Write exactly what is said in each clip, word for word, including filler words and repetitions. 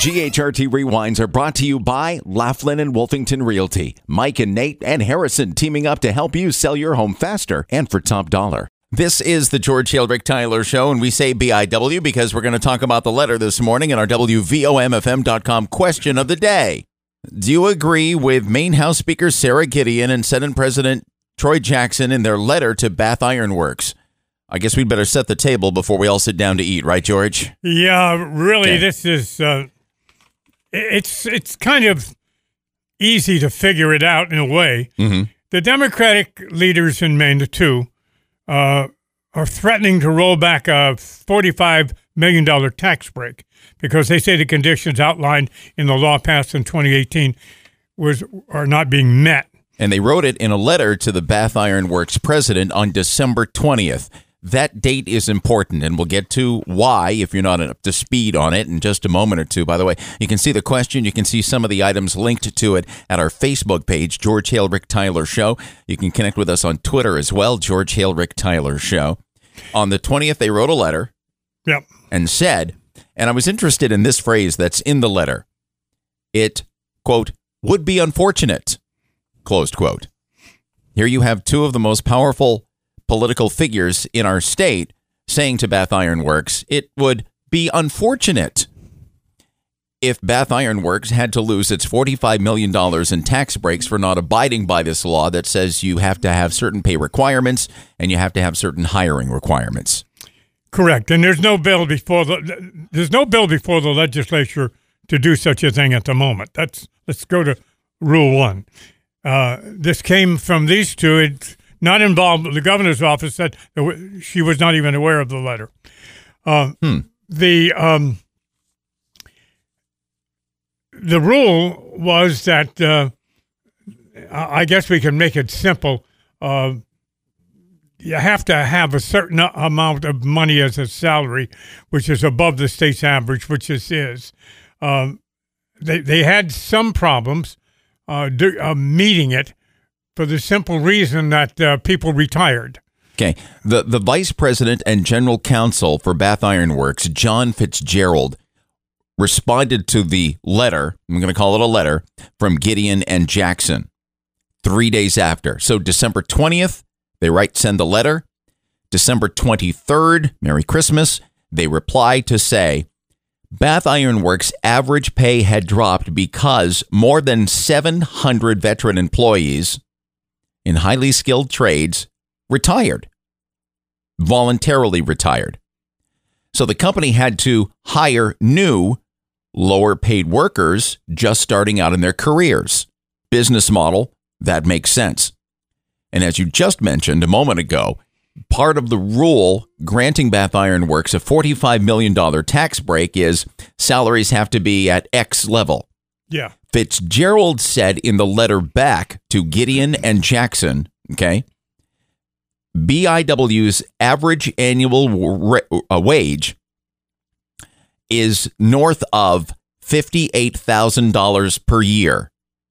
G H R T Rewinds are brought to you by Laughlin and Wolfington Realty. Mike and Nate and Harrison teaming up to help you sell your home faster and for top dollar. This is the George Hill, Rick Tyler Show, and we say B I W because we're going to talk about the letter this morning in our W V O M F M dot com question of the day. Do you agree with Maine House Speaker Sarah Gideon and Senate President Troy Jackson in their letter to Bath Iron Works? I guess we'd better set the table before we all sit down to eat, right, George? Yeah, really, Okay. this is, uh, it's it's kind of easy to figure it out in a way. Mm-hmm. The Democratic leaders in Maine, the two, uh, are threatening to roll back a forty-five million dollars tax break because they say the conditions outlined in the law passed in twenty eighteen was are not being met. And they wrote it in a letter to the Bath Iron Works president on December twentieth. That date is important, and we'll get to why if you're not up to speed on it in just a moment or two. By the way, you can see the question. You can see some of the items linked to it at our Facebook page, George Hale, Rick Tyler Show. You can connect with us on Twitter as well, George Hale, Rick Tyler Show. On the twentieth, they wrote a letter Yep. and said, and I was interested in this phrase that's in the letter. It, quote, would be unfortunate, closed quote. Here you have two of the most powerful political figures in our state saying to Bath Iron Works, it would be unfortunate if Bath Iron Works had to lose its forty-five million dollars in tax breaks for not abiding by this law that says you have to have certain pay requirements and you have to have certain hiring requirements. Correct. And there's no bill before the there's no bill before the legislature to do such a thing at the moment. That's let's go to rule one. Uh, this came from these two. It's not involved. The governor's office said she was not even aware of the letter. Uh, hmm. The um, the rule was that uh, I guess we can make it simple. Uh, you have to have a certain amount of money as a salary, which is above the state's average, which this is. Um, they they had some problems uh, do, uh, meeting it. For the simple reason that uh, people retired. Okay. The the vice president and general counsel for Bath Iron Works, John Fitzgerald, responded to the letter, I'm going to call it a letter, from Gideon and Jackson three days after. So December twentieth, they write, send the letter. December twenty-third, Merry Christmas, they reply to say, Bath Iron Works average pay had dropped because more than seven hundred veteran employees in highly skilled trades retired, voluntarily retired. So the company had to hire new, lower paid workers just starting out in their careers. Business model, that makes sense. And as you just mentioned a moment ago, part of the rule granting Bath Iron Works a forty-five million dollars tax break is salaries have to be at X level. Yeah. Fitzgerald said in the letter back to Gideon and Jackson, okay, B I W's average annual wa- uh, wage is north of fifty-eight thousand dollars per year.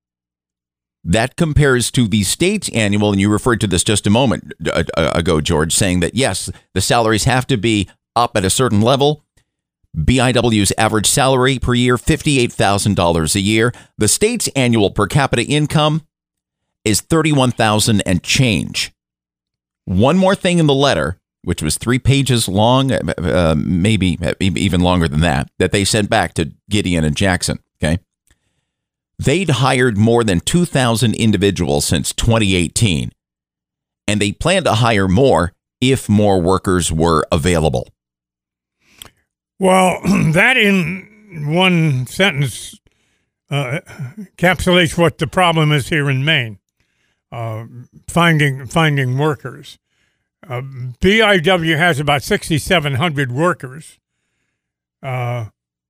That compares to the state's annual, and you referred to this just a moment ago, George, saying that, yes, the salaries have to be up at a certain level. B I W's average salary per year, fifty-eight thousand dollars a year. The state's annual per capita income is thirty-one thousand dollars and change. One more thing in the letter, which was three pages long, uh, maybe even longer than that, that they sent back to Gideon and Jackson, okay? They'd hired more than two thousand individuals since twenty eighteen, and they plan to hire more if more workers were available. Well, that in one sentence uh, encapsulates what the problem is here in Maine, uh, finding finding workers. Uh, B I W has about sixty-seven hundred workers. Uh,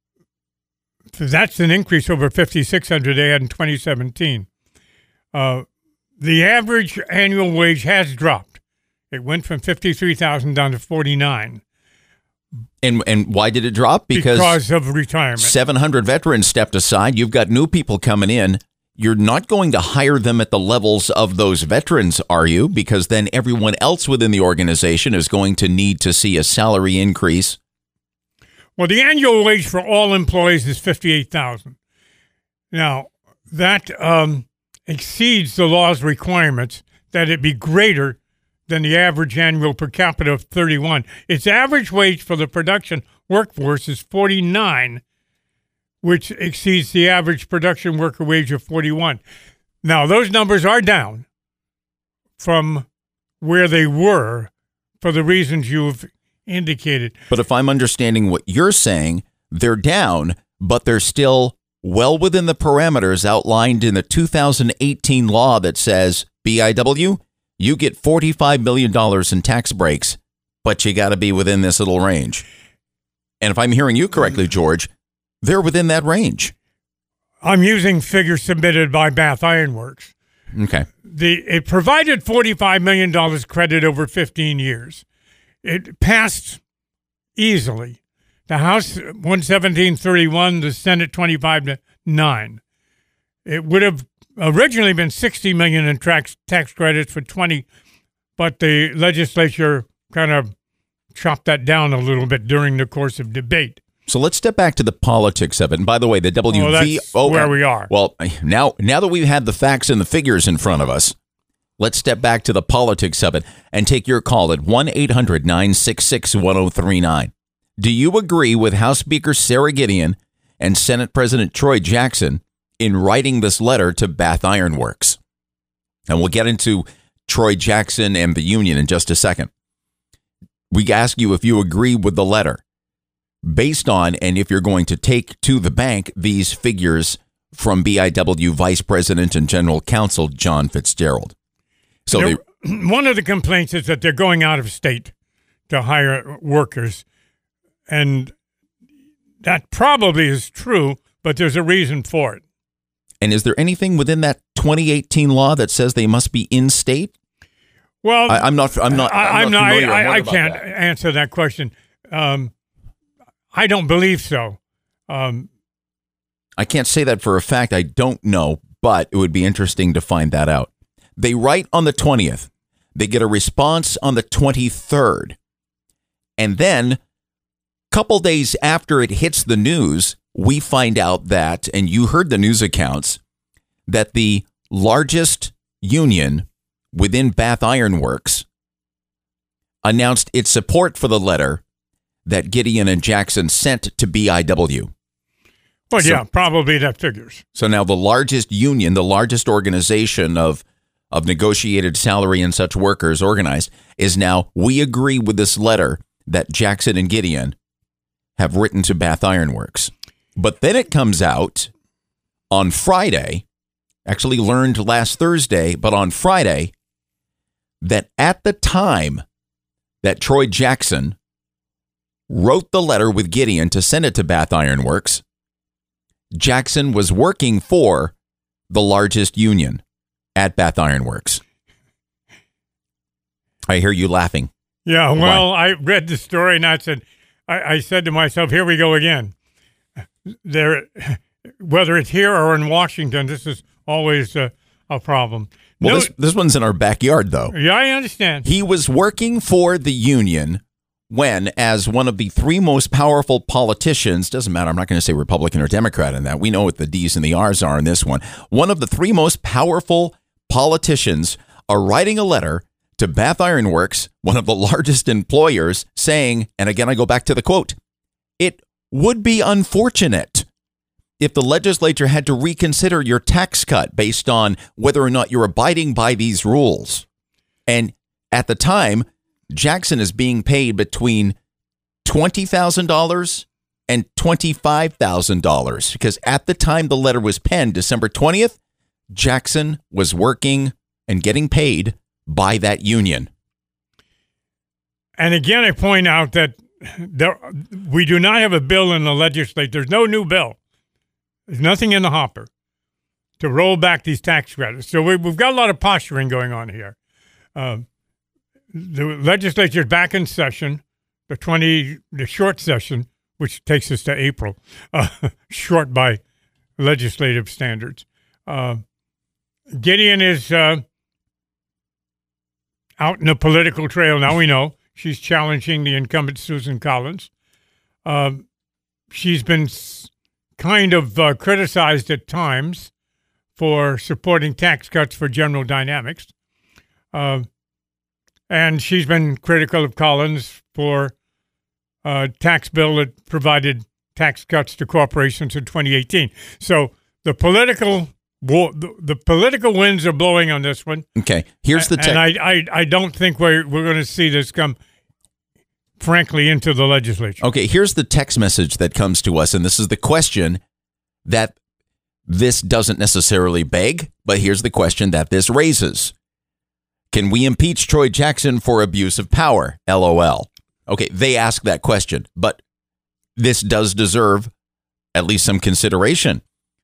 so that's an increase over fifty-six hundred they had in twenty seventeen. Uh, the average annual wage has dropped. It went from fifty-three thousand dollars down to forty-nine thousand dollars. And and why did it drop? Because, because of retirement. seven hundred veterans stepped aside. You've got new people coming in. You're not going to hire them at the levels of those veterans, are you? Because then everyone else within the organization is going to need to see a salary increase. Well, the annual wage for all employees is fifty-eight thousand dollars. Now, that um, exceeds the law's requirements that it be greater than the average annual per capita of thirty-one. Its average wage for the production workforce is forty-nine, which exceeds the average production worker wage of forty-one. Now, those numbers are down from where they were for the reasons you've indicated. But if I'm understanding what you're saying, they're down, but they're still well within the parameters outlined in the two thousand eighteen law that says, B I W, you get forty-five million dollars in tax breaks, but you got to be within this little range. And if I'm hearing you correctly, George, they're within that range. I'm using figures submitted by Bath Iron Works. Okay. The it provided forty-five million dollars credit over fifteen years. It passed easily. The House one seventeen thirty-one, the Senate twenty-five to nine. It would have originally been sixty million dollars in tax tax credits for twenty, but the legislature kind of chopped that down a little bit during the course of debate. So let's step back to the politics of it. And by the way, the W V O... Oh, that's where we are. Well, now, now that we've had the facts and the figures in front of us, let's step back to the politics of it and take your call at one eight hundred nine six six one zero three nine. Do you agree with House Speaker Sarah Gideon and Senate President Troy Jackson in writing this letter to Bath Iron Works? And we'll get into Troy Jackson and the union in just a second. We ask you if you agree with the letter based on, and if you're going to take to the bank, these figures from B I W Vice President and General Counsel John Fitzgerald. So There, they, one of the complaints is that they're going out of state to hire workers. And that probably is true, but there's a reason for it. and is there anything within that twenty eighteen law that says they must be in state? Well, I, I'm not. I'm not. I'm, I'm not. not familiar. I, I'm I, I worried about can't that. answer that question. Um, I don't believe so. Um, I can't say that for a fact. I don't know, but it would be interesting to find that out. They write on the twentieth. They get a response on the twenty-third. And then a couple days after it hits the news, we find out that, and you heard the news accounts, that the largest union within Bath Iron Works announced its support for the letter that Gideon and Jackson sent to B I W. well, So- yeah, probably that figures. So now the largest union, the largest organization of of negotiated salary and such workers organized, is now, we agree with this letter that Jackson and Gideon have written to Bath Iron Works. But then it comes out on Friday, actually learned last Thursday, but on Friday, that at the time that Troy Jackson wrote the letter with Gideon to send it to Bath Iron Works, Jackson was working for the largest union at Bath Iron Works. I hear you laughing. Yeah, well, I read the story and I said, I, I said to myself, here we go again. There, whether it's here or in Washington, this is always a, a problem. Well, No- this, this one's in our backyard, though. yeah, I understand. He was working for the union when, as one of the three most powerful politicians, doesn't matter, I'm not going to say Republican or Democrat in that. We know what the D's and the R's are in this one. One of the three most powerful politicians are writing a letter to Bath Iron Works, one of the largest employers, saying, and again, I go back to the quote, it would be unfortunate if the legislature had to reconsider your tax cut based on whether or not you're abiding by these rules. And at the time, Jackson is being paid between twenty thousand dollars and twenty-five thousand dollars because at the time the letter was penned, December twentieth, Jackson was working and getting paid by that union. And again, I point out that there, we do not have a bill in the legislature. There's no new bill. There's nothing in the hopper to roll back these tax credits. So we, we've got a lot of posturing going on here. Um, the legislature is back in session, the twenty, the short session, which takes us to April, uh, short by legislative standards. Uh, Gideon is uh, out in the political trail now. We know she's challenging the incumbent Susan Collins. Um, she's been kind of uh, criticized at times for supporting tax cuts for General Dynamics. Uh, and she's been critical of Collins for a tax bill that provided tax cuts to corporations in twenty eighteen. So the political the, the political winds are blowing on this one. Okay, here's the te- and I, I I don't think we're we're going to see this come, frankly, into the legislature. Okay, here's the text message that comes to us, and this is the question that this doesn't necessarily beg, but here's the question that this raises. Can we impeach Troy Jackson for abuse of power? L O L. Okay, they ask that question, but this does deserve at least some consideration.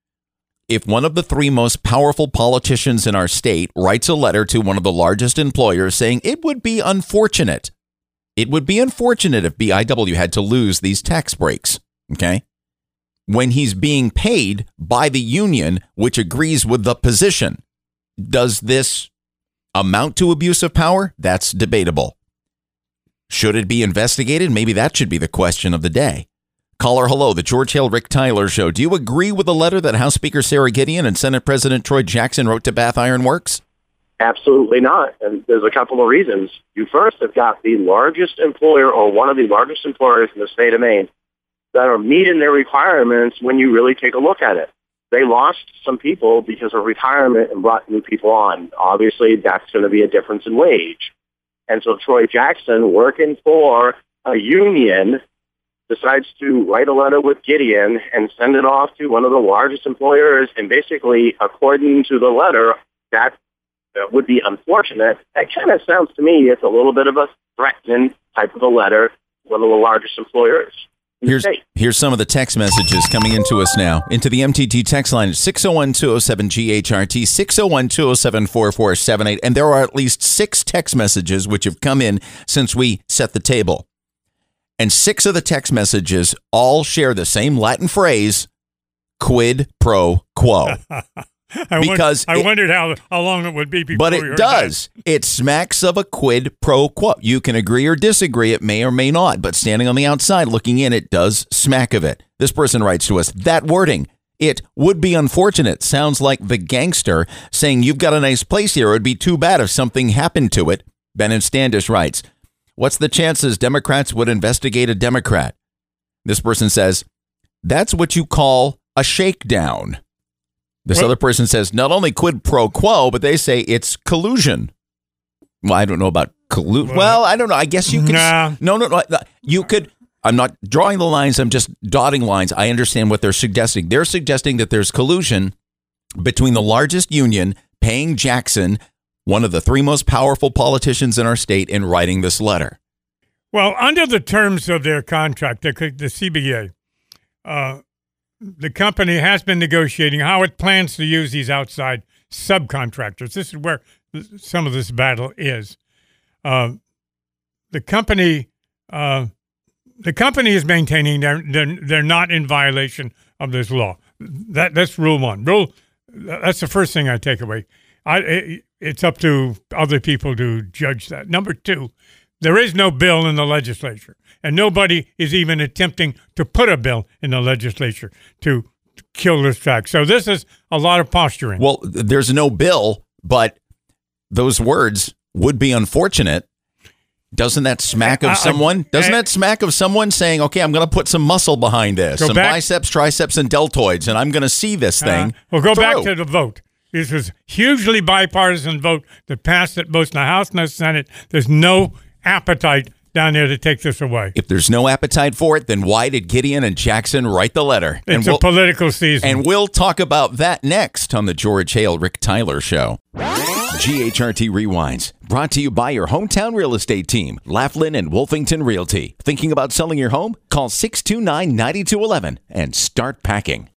If one of the three most powerful politicians in our state writes a letter to one of the largest employers saying it would be unfortunate, it would be unfortunate if B I W had to lose these tax breaks, okay? When he's being paid by the union, which agrees with the position, does this amount to abuse of power? That's debatable. Should it be investigated? Maybe that should be the question of the day. Caller, hello, the George Hale Rick Tyler Show. Do you agree with the letter that House Speaker Sarah Gideon and Senate President Troy Jackson wrote to Bath Iron Works? Absolutely not. And there's a couple of reasons. You first have got the largest employer or one of the largest employers in the state of Maine that are meeting their requirements when you really take a look at it. They lost some people because of retirement and brought new people on. Obviously, that's going to be a difference in wage. And so Troy Jackson, working for a union, decides to write a letter with Gideon and send it off to one of the largest employers. And basically, according to the letter, that uh, would be unfortunate. That kind of sounds to me, it's a little bit of a threatening type of a letter to one of the largest employers. Here's, here's some of the text messages coming into us now. Into the M T T text line, six oh one, two oh seven, G H R T, six oh one, two oh seven, four four seven eight. And there are at least six text messages which have come in since we set the table. And six of the text messages all share the same Latin phrase, quid pro quo. I because wondered, I it, wondered how how long it would be before but we it heard does. that. It smacks of a quid pro quo. You can agree or disagree. It may or may not. But standing on the outside looking in, it does smack of it. This person writes to us, that wording, it would be unfortunate, sounds like the gangster saying you've got a nice place here. It would be too bad if something happened to it. Ben and Standish writes, what's the chances Democrats would investigate a Democrat? This person says, that's what you call a shakedown. This what? Other person says, not only quid pro quo, but they say it's collusion. Well, I don't know about collusion. Well, I don't know. I guess you could. Nah. No, no, no. You could. I'm not drawing the lines. I'm just dotting lines. I understand what they're suggesting. They're suggesting that there's collusion between the largest union paying Jackson, one of the three most powerful politicians in our state, in writing this letter. Well, under the terms of their contract, the, the C B A, uh, the company has been negotiating how it plans to use these outside subcontractors. This is where some of this battle is. Uh, the company, uh, the company is maintaining they're, they're they're not in violation of this law. That that's rule one. Rule that's the first thing I take away. I it, it's up to other people to judge that. Number two, there is no bill in the legislature, and nobody is even attempting to put a bill in the legislature to kill this track. So this is a lot of posturing. Well, there's no bill, but those words would be unfortunate. Doesn't that smack of someone? Doesn't that smack of someone saying, okay, I'm going to put some muscle behind this, some back, biceps, triceps, and deltoids, and I'm going to see this thing. Uh, we'll go through. back to the vote. This was hugely bipartisan vote that passed it both in the House and the Senate. There's no appetite down there to take this away. If there's no appetite for it, then why did Gideon and Jackson write the letter? It's and a we'll, political season. And we'll talk about that next on the George Hale Rick Tyler Show. G H R T Rewinds, brought to you by your hometown real estate team, Laughlin and Wolfington Realty. Thinking about selling your home? Call six two nine, nine two one one and start packing.